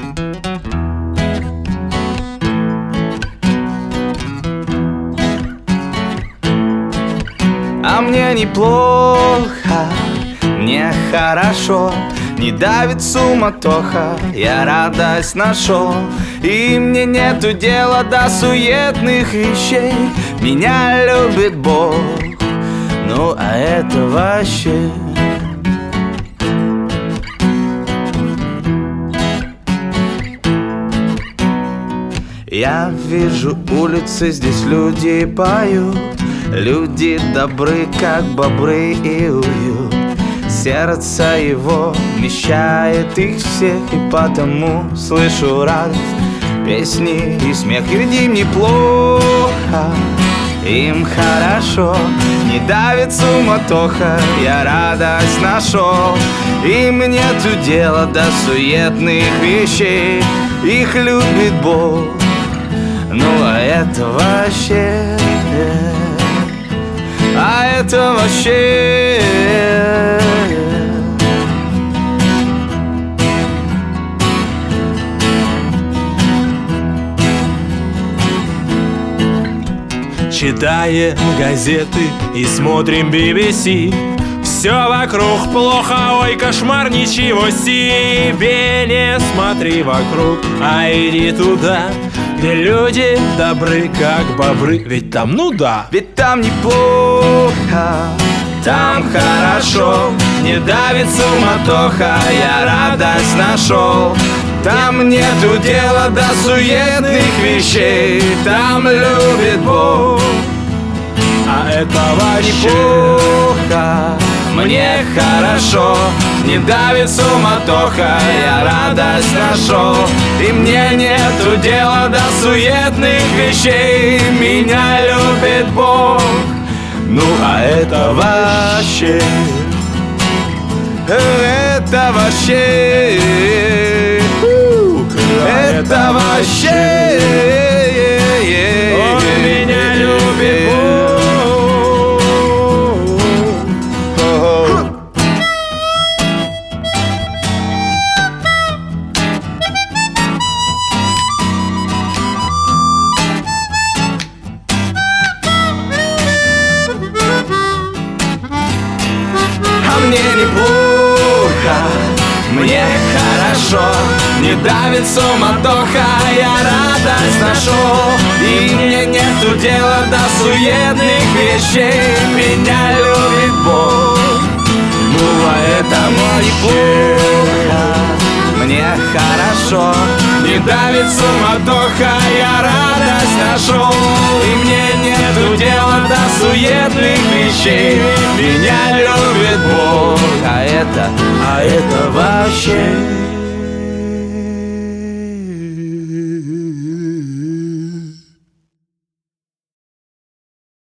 А мне неплохо, мне хорошо, не давит суматоха, я радость нашел. И мне нету дела до суетных вещей, меня любит Бог, ну а это вообще. Я вижу улицы, здесь люди поют, люди добры, как бобры, и уют. Сердце его вмещает их всех, и потому слышу радость, песни и смех. И им неплохо, им хорошо, не давит суматоха, я радость нашел. Им нету дела до суетных вещей, их любит Бог, ну а это вообще, а это вообще. Читаем газеты и смотрим BBC. Все вокруг плохо, ой, кошмар, ничего себе. Не смотри вокруг, а иди туда, где люди добры, как бобры. Ведь там, ну да, ведь там неплохо, там хорошо, не давит суматоха, я радость нашел. Там нету дела до суетных вещей, там любит Бог, а это вообще неплохо, мне хорошо, не давит суматоха, я радость нашел. И мне нету дела до суетных вещей, меня любит Бог, ну а это вообще, это вообще, это вообще, он меня любит Бог. А мне неплохо, мне хорошо, не давит суматоха, я радость нашел. И мне нету дела до суетных вещей, меня любит Бог, ну а это мой неплохо, мне хорошо, не давит суматоха, я радость нашел. И мне нету дела до суетных вещей, меня любит Бог, а это вообще.